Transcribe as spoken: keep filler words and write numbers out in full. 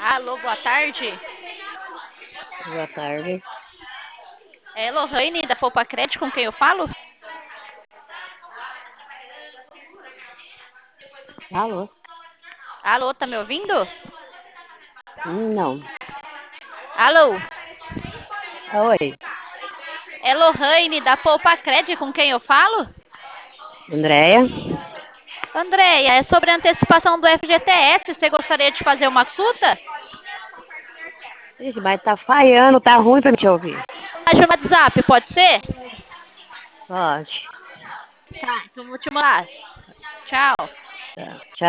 Alô, boa tarde. Boa tarde. É Lohane da Poupa Crédito com quem eu falo? Alô? Alô, tá me ouvindo? Não. Alô, Oi, é Lohane da Poupa Crédito com quem eu falo? Andréia? Andréia, é sobre a antecipação do F G T S. Você gostaria de fazer uma consulta? Ixi, mas tá falhando, tá ruim pra me te ouvir. Mensagem no WhatsApp, pode ser? Pode. Tá, então vou te mandar. Tchau. Tá. Tchau.